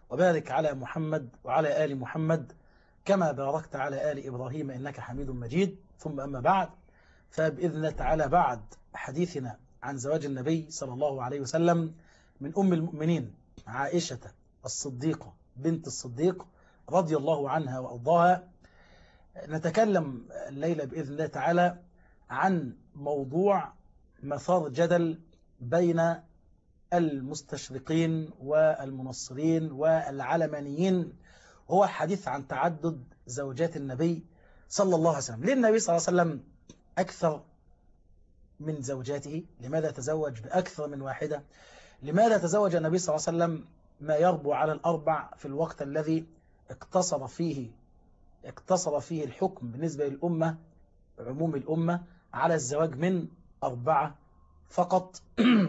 وبارك على محمد وعلى آل محمد كما باركت على آل إبراهيم إنك حميد مجيد. ثم أما بعد، فبإذن الله تعالى بعد حديثنا عن زواج النبي صلى الله عليه وسلم من أم المؤمنين عائشة الصديقة بنت الصديق رضي الله عنها وأرضاها، نتكلم الليلة بإذن الله تعالى عن موضوع مثار جدل بين المستشرقين والمنصرين والعلمانيين، هو الحديث عن تعدد زوجات النبي صلى الله عليه وسلم. ليه النبي صلى الله عليه وسلم أكثر من زوجاته؟ لماذا تزوج بأكثر من واحدة؟ لماذا تزوج النبي صلى الله عليه وسلم ما يربو على الأربع في الوقت الذي اقتصر فيه الحكم بالنسبة للأمة، عموم الأمة، على الزواج من 4 فقط؟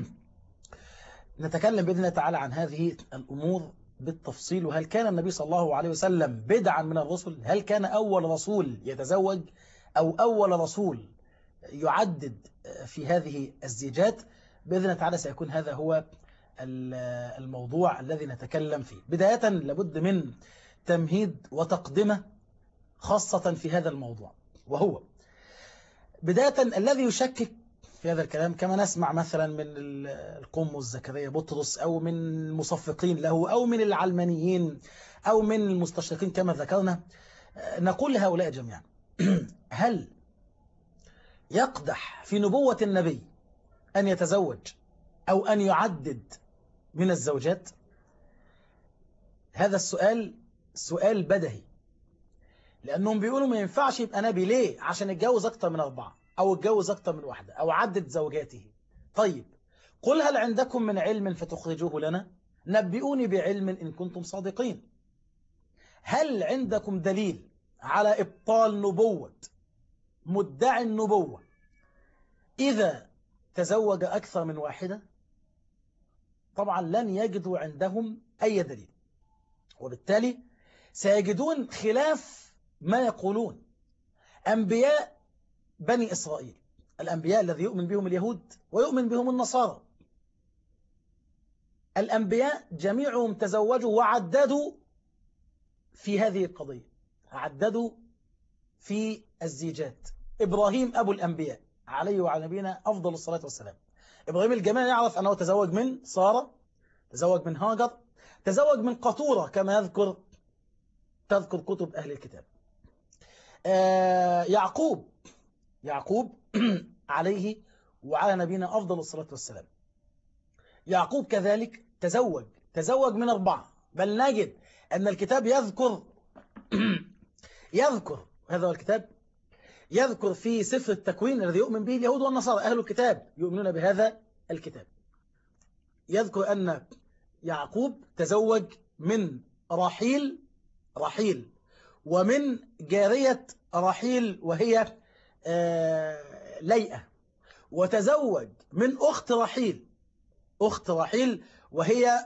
نتكلم بإذن الله تعالى عن هذه الأمور بالتفصيل. وهل كان النبي صلى الله عليه وسلم بدعا من الرسل؟ هل كان أول رسول يتزوج أو أول رسول يعدد في هذه الزيجات؟ بإذن الله تعالى سيكون هذا هو الموضوع الذي نتكلم فيه. بداية لابد من تمهيد وتقدمة خاصة في هذا الموضوع، وهو بداية الذي يشكك في هذا الكلام، كما نسمع مثلا من القمص زكريا بطرس أو من المصفقين له أو من العلمانيين أو من المستشرقين كما ذكرنا، نقول لهؤلاء جميعا هل يقدح في نبوة النبي أن يتزوج أو أن يعدد من الزوجات؟ هذا السؤال سؤال بدهي، لأنهم بيقولوا ما ينفعش يبقى نبي. ليه؟ عشان يتجوز أكتر من 4 أو يتجوز أكتر من واحدة أو عدد زوجاته. طيب قل هل عندكم من علم فتخرجوه لنا؟ نبئوني بعلم إن كنتم صادقين. هل عندكم دليل على إبطال نبوة مدعي النبوة إذا تزوج أكثر من واحدة؟ طبعا لن يجدوا عندهم أي دليل، وبالتالي سيجدون خلاف ما يقولون أنبياء بني إسرائيل، الأنبياء الذي يؤمن بهم اليهود ويؤمن بهم النصارى. الأنبياء جميعهم تزوجوا وعددوا في هذه القضية، عددوا في الزيجات. إبراهيم أبو الأنبياء عليه وعلى نبينا أفضل الصلاة والسلام، إبراهيم الجميع يعرف أنه تزوج من سارة، تزوج من هاجر، تزوج من قطورة كما تذكر كتب أهل الكتاب. يعقوب عليه وعلى نبينا أفضل الصلاة والسلام، يعقوب كذلك تزوج من 4، بل نجد أن الكتاب يذكر هذا هو الكتاب، يذكر في سفر التكوين الذي يؤمن به اليهود والنصارى، أهل الكتاب يؤمنون بهذا الكتاب، يذكر أن يعقوب تزوج من رحيل ومن جارية رحيل وهي ليئة، وتزوج من أخت رحيل وهي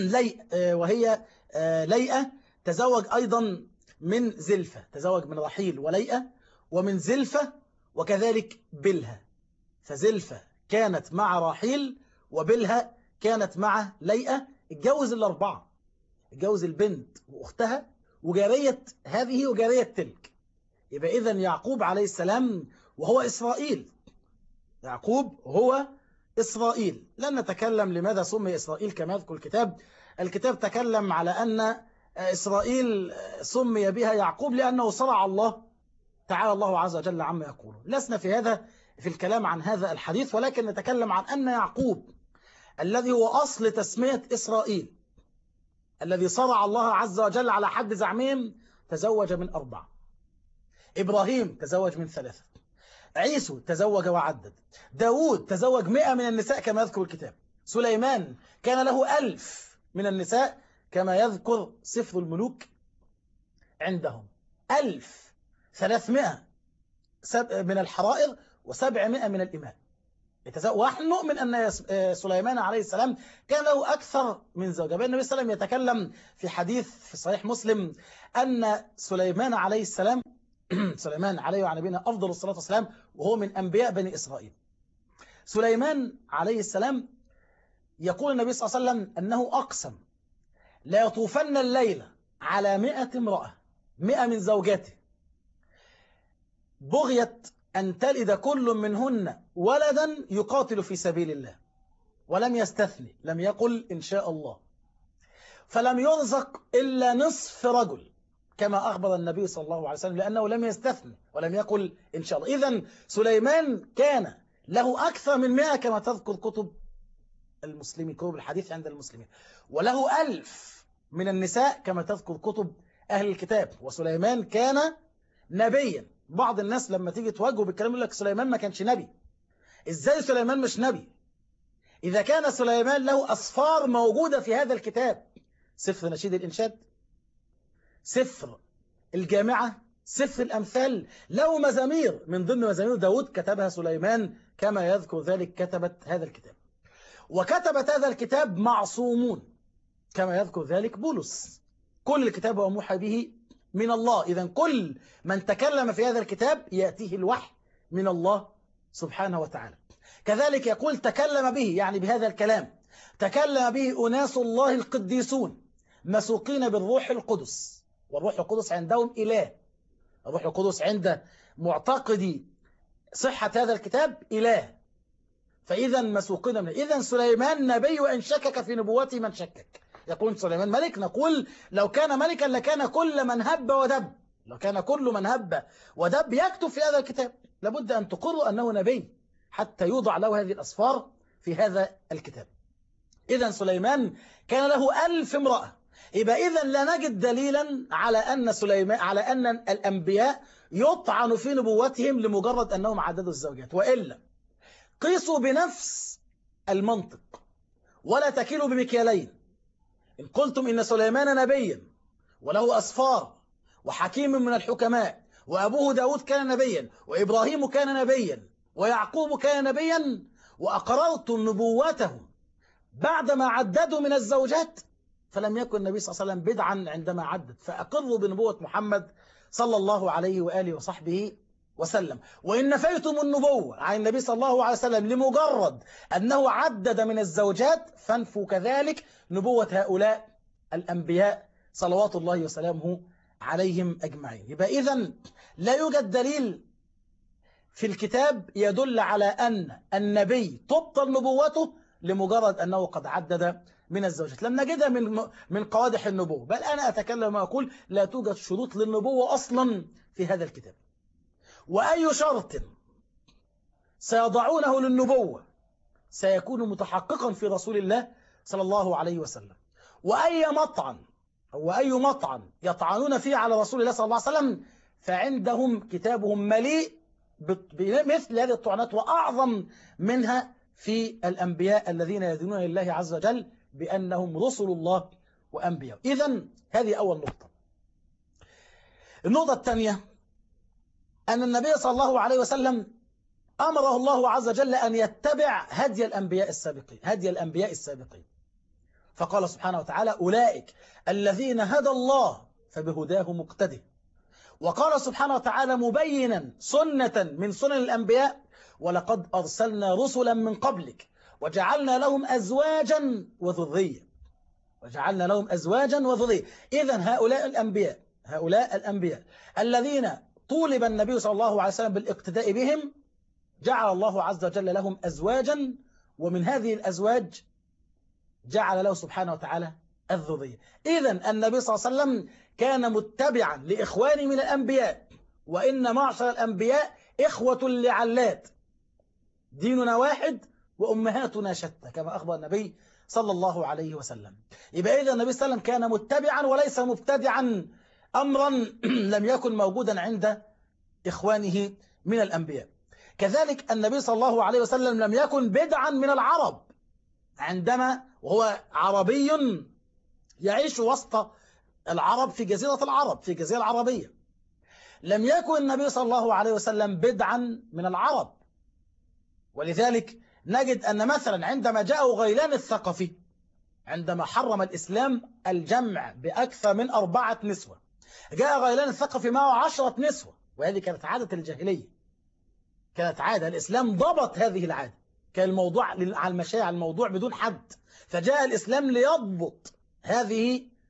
ليئة، تزوج أيضا من زلفة، تزوج من رحيل وليئة ومن زلفة وكذلك بلها. فزلفة كانت مع رحيل وبلها كانت مع ليئة. اتجوز 4، اتجوز البنت وأختها وجارية هذه وجارية تلك. يبقى إذن يعقوب عليه السلام وهو إسرائيل، يعقوب هو إسرائيل. لن نتكلم لماذا سمي إسرائيل كما يذكر الكتاب تكلم على أن إسرائيل سمي بها يعقوب لأنه صرع الله تعالى الله عز وجل عما يقولون. لسنا في الكلام عن هذا الحديث، ولكن نتكلم عن أن يعقوب الذي هو أصل تسمية إسرائيل، الذي صرع الله عز وجل على حد زعمهم، تزوج من 4. إبراهيم تزوج من 3، عيسو تزوج وعدد، داود تزوج 100 من النساء كما يذكر الكتاب، سليمان كان له 1000 من النساء كما يذكر سفر الملوك، عندهم 1300 من الحرائر و700 من الإماء. ونحن نؤمن أن سليمان عليه السلام كان له أكثر من زوجة. النبي صلى الله عليه وسلم يتكلم في حديث في صحيح مسلم أن سليمان عليه السلام سليمان عليه وعلى نبينا أفضل الصلاة والسلام وهو من أنبياء بني إسرائيل. سليمان عليه السلام يقول النبي صلى الله عليه وسلم أنه أقسم لا يطوفن الليلة على 100 امرأة، 100 من زوجاته، بغيت أن تلد كل منهن ولدا يقاتل في سبيل الله، ولم يستثني، لم يقل إن شاء الله، فلم يرزق إلا نصف رجل كما أخبر النبي صلى الله عليه وسلم، لأنه لم يستثني ولم يقل إن شاء الله. إذن سليمان كان له أكثر من 100 كما تذكر كتب المسلمين، كتب الحديث عند المسلمين، وله 1000 من النساء كما تذكر كتب أهل الكتاب. وسليمان كان نبيا. بعض الناس لما تيجي تواجهه بالكلام يقول لك سليمان ما كانش نبي. إزاي سليمان مش نبي إذا كان سليمان له أصفار موجودة في هذا الكتاب؟ سفر نشيد الإنشاد، سفر الجامعة، سفر الأمثال، له مزامير من ضمن مزامير داود كتبها سليمان كما يذكر ذلك كتبت هذا الكتاب. وكتبت هذا الكتاب معصومون كما يذكر ذلك بولس. كل الكتاب هو موحى به من الله. إذن كل من تكلم في هذا الكتاب يأتيه الوحي من الله سبحانه وتعالى. كذلك يقول تكلم به، يعني بهذا الكلام تكلم به أناس الله القديسون مسوقين بالروح القدس. والروح القدس عندهم إله. الروح القدس عند معتقدي صحة هذا الكتاب إله. فإذا مسوقين منه. إذا سليمان نبي وإن شكك في نبوته من شكك. يقول سليمان ملك، نقول لو كان ملكا لكان كل من هب ودب، لو كان كل من هب ودب يكتب في هذا الكتاب. لابد أن تقروا أنه نبي حتى يوضع له هذه الأصفار في هذا الكتاب. إذا سليمان كان له 1000 امرأة. يبقى إذا لا نجد دليلا على أن سليمان، على أن الأنبياء يطعن في نبوتهم لمجرد أنهم عددوا الزوجات. وإلا قيسوا بنفس المنطق ولا تكيلوا بمكيالين. إن قلتم إن سليمان نبيا وله أصفار وحكيم من الحكماء، وأبوه داود كان نبيا، وإبراهيم كان نبيا، ويعقوب كان نبيا، وأقررتم نبوتهم بعدما عددوا من الزوجات، فلم يكن النبي صلى الله عليه وسلم بدعا عندما عدد. فأقروا بنبوة محمد صلى الله عليه وآله وصحبه وسلم. وإن نفيتم النبوة عن النبي صلى الله عليه وسلم لمجرد أنه عدد من الزوجات، فانفوا كذلك نبوة هؤلاء الأنبياء صلوات الله وسلامه عليهم أجمعين. يبقى إذن لا يوجد دليل في الكتاب يدل على أن النبي تبطل نبوته لمجرد أنه قد عدد من الزوجات. لم نجدها من قوادح النبوة. بل أنا أتكلم وأقول لا توجد شروط للنبوة أصلا في هذا الكتاب. وأي شرط سيضعونه للنبوة سيكون متحققا في رسول الله صلى الله عليه وسلم. وأي مطعن يطعنون فيه على رسول الله صلى الله عليه وسلم فعندهم كتابهم مليء بمثل هذه الطعنات، وأعظم منها في الأنبياء الذين يدينون لله عز وجل بأنهم رسل الله وأنبياء. إذن هذه أول نقطة. النقطة الثانية أن النبي صلى الله عليه وسلم أمره الله عز وجل أن يتبع هدي الأنبياء السابقين. فقال سبحانه وتعالى أولئك الذين هدى الله فبهداه مقتده. وقال سبحانه وتعالى مبينا سنة من سنن الأنبياء ولقد أرسلنا رسلا من قبلك وجعلنا لهم أزواجا وذرية. إذن هؤلاء الأنبياء الذين طولب النبي صلى الله عليه وسلم بالاقتداء بهم جعل الله عز وجل لهم أزواجا، ومن هذه الأزواج جعل له سبحانه وتعالى الذرية. إذن النبي صلى الله عليه وسلم كان متبعا لإخوانه من الأنبياء. وإن معشر الأنبياء إخوة لعلات، ديننا واحد وأمهاتنا شتى كما أخبر النبي صلى الله عليه وسلم. يبقى إذا النبي صلى الله عليه وسلم كان متبعا وليس مبتدعا أمرا لم يكن موجودا عند إخوانه من الأنبياء. كذلك النبي صلى الله عليه وسلم لم يكن بدعا من العرب عندما وهو عربي يعيش وسط العرب في جزيرة العرب، في الجزيرة العربية. لم يكن النبي صلى الله عليه وسلم بدعا من العرب. ولذلك نجد أن مثلا عندما جاء غيلان الثقفي عندما حرم الإسلام الجمع بأكثر من 4 نسوة، جاء غيلان الثقفي معه 10 نسوة، وهذه كانت عادة الجاهلية، كانت عادة. الإسلام ضبط هذه العادة، كان الموضوع على المشاع، الموضوع بدون حد، فجاء الإسلام ليضبط هذه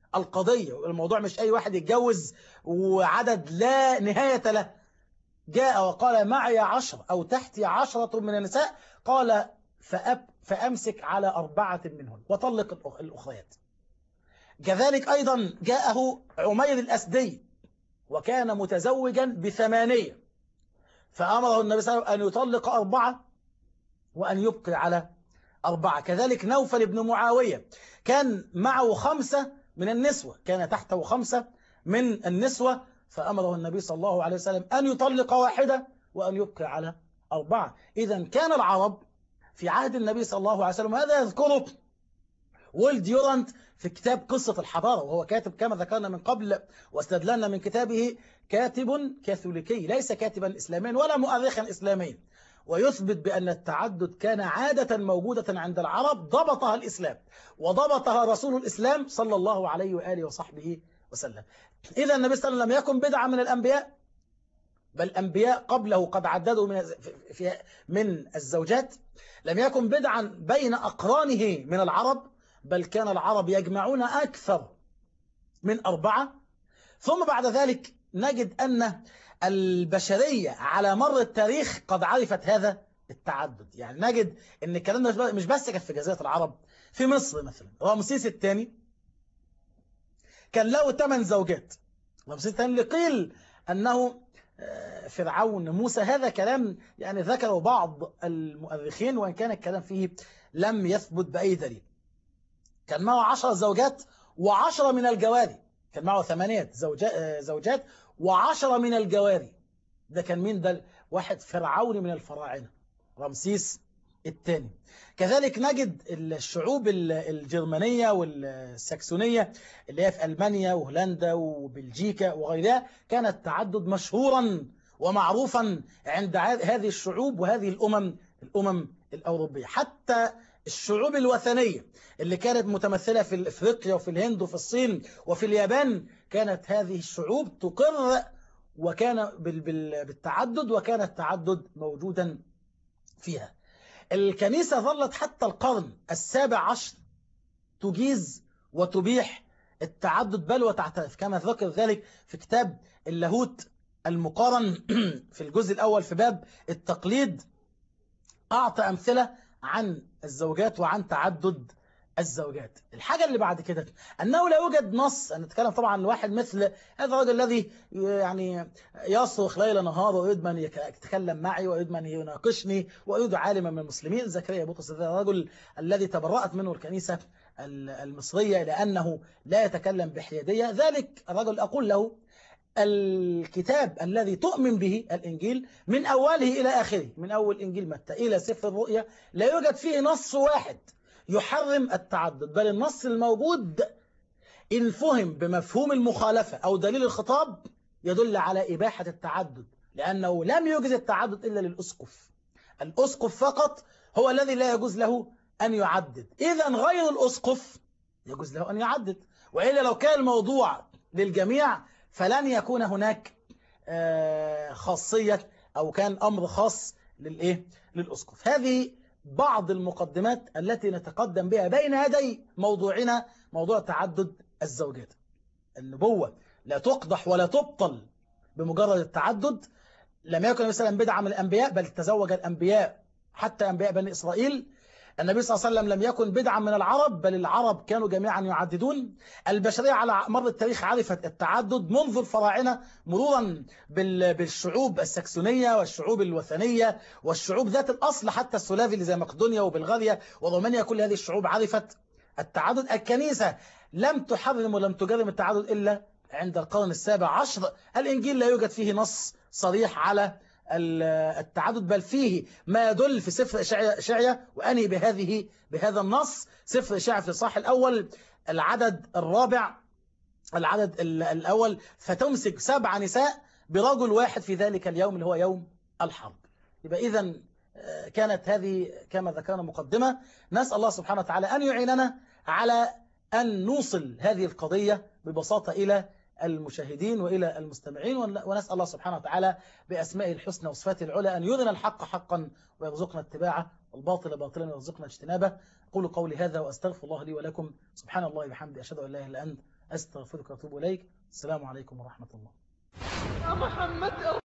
القضية. الموضوع مش أي واحد يتجوز وعدد لا نهاية له. جاء وقال معي 10 أو تحتي 10 من النساء، قال فأمسك على 4 منهن وطلق الأخريات. كذلك أيضا جاءه عمير الأسدي وكان متزوجا ب8، فأمره النبي صلى الله عليه وسلم أن يطلق 4 وأن يبقي على 4. كذلك نوفل بن معاوية كان معه 5 من النسوة، كان تحته 5 من النسوة، فأمره النبي صلى الله عليه وسلم أن يطلق 1 وأن يبقي على 4. إذا كان العرب في عهد النبي صلى الله عليه وسلم، هذا يذكره ويل ديورانت في كتاب قصة الحضارة، وهو كاتب كما ذكرنا من قبل واستدللنا من كتابه كاتب كاثوليكي ليس كاتبا إسلاميا ولا مؤرخا إسلاميا، ويثبت بأن التعدد كان عادة موجودة عند العرب ضبطها الإسلام وضبطها رسول الإسلام صلى الله عليه وآله وصحبه وسلم. إذا النبي صلى الله عليه وسلم لم يكن بدعة من الأنبياء، بل الأنبياء قبله قد عددوا من الزوجات، لم يكن بدعا بين أقرانه من العرب، بل كان العرب يجمعون أكثر من 4. ثم بعد ذلك نجد أن البشرية على مر التاريخ قد عرفت هذا التعدد. يعني نجد أن الكلام مش بس كان في جزيرة العرب. في مصر مثلا رمسيس الثاني كان له 8 زوجات. رمسيس الثاني قيل أنه فرعون موسى، هذا كلام يعني ذكره بعض المؤرخين وإن كان الكلام فيه لم يثبت بأي دليل. كان معه 10 زوجات و10 من الجواري، كان معه 8 زوجات و10 من الجواري. ده كان مين ده؟ واحد فرعوني من الفراعنة، رمسيس الثاني. كذلك نجد الشعوب الجرمانية والساكسونية اللي هي في ألمانيا وهولندا وبلجيكا وغيرها، كان التعدد مشهورا ومعروفا عند هذه الشعوب وهذه الأمم الأوروبية. حتى الشعوب الوثنية اللي كانت متمثلة في أفريقيا وفي الهند وفي الصين وفي اليابان، كانت هذه الشعوب تقر وكان بالتعدد، وكان التعدد موجودا فيها. الكنيسة ظلت حتى القرن 17 تجيز وتبيح التعدد بل وتعترف، كما ذكر ذلك في كتاب اللاهوت المقارن في الجزء الأول في باب التقليد. أعطى أمثلة عن الزوجات وعن تعدد الزوجات. الحاجة اللي بعد كده أنه لا يوجد نص. أنا أتكلم طبعا عن واحد مثل هذا الرجل الذي يعني يصرخ ليل نهار ويريد من يتكلم معي ويريد من يناقشني ويريد عالما من المسلمين، زكريا بطرس. هذا الرجل الذي تبرأت منه الكنيسة المصرية لأنه لا يتكلم بحيادية. ذلك الرجل أقول له الكتاب الذي تؤمن به الإنجيل من أوله إلى آخره، من أول إنجيل متى إلى سفر الرؤيا، لا يوجد فيه نص واحد يحرم التعدد، بل النص الموجود إن فهم بمفهوم المخالفة أو دليل الخطاب يدل على إباحة التعدد، لأنه لم يجوز التعدد إلا للأسقف. الأسقف فقط هو الذي لا يجوز له أن يعدد. إذن غير الأسقف يجوز له أن يعدد، وإلا لو كان الموضوع للجميع فلن يكون هناك خاصية أو كان أمر خاص للأسقف. هذه بعض المقدمات التي نتقدم بها بين يدي موضوعنا، موضوع تعدد الزوجات. النبوة لا تقدح ولا تبطل بمجرد التعدد. لم يكن مثلا بدعة من الأنبياء، بل تزوج الأنبياء حتى أنبياء بني إسرائيل. النبي صلى الله عليه وسلم لم يكن بدعا من العرب، بل العرب كانوا جميعا يعددون. البشرية على مر التاريخ عرفت التعدد منذ الفراعنة، مرورا بالشعوب السكسونية والشعوب الوثنية والشعوب ذات الأصل حتى السلافي اللي زي مقدونيا وبلغاريا ورومانيا. كل هذه الشعوب عرفت التعدد. الكنيسة لم تحرم ولم تجرم التعدد إلا عند القرن 17. الإنجيل لا يوجد فيه نص صريح على التعدد، بل فيه ما يدل في سفر إشعياء، وأني بهذا النص. سفر إشعياء في الإصحاح الأول العدد الرابع، العدد الأول: فتمسك 7 نساء برجل واحد في ذلك اليوم اللي هو يوم الحرب. يبقى إذن كانت هذه كما ذكرنا مقدمة. نسأل الله سبحانه وتعالى أن يعيننا على أن نوصل هذه القضية ببساطة إلى المشاهدين وإلى المستمعين، ونسأل الله سبحانه وتعالى بأسمائه الحسنى وصفاته العلى أن يرنا الحق حقا ويرزقنا اتباعه والباطل باطلا ويرزقنا اجتنابه. أقول قولي هذا وأستغفر الله لي ولكم. سبحان الله وبحمده، أشهد أن لا إله إلا أنت، أستغفرك وأتوب إليك. السلام عليكم ورحمة الله. يا محمد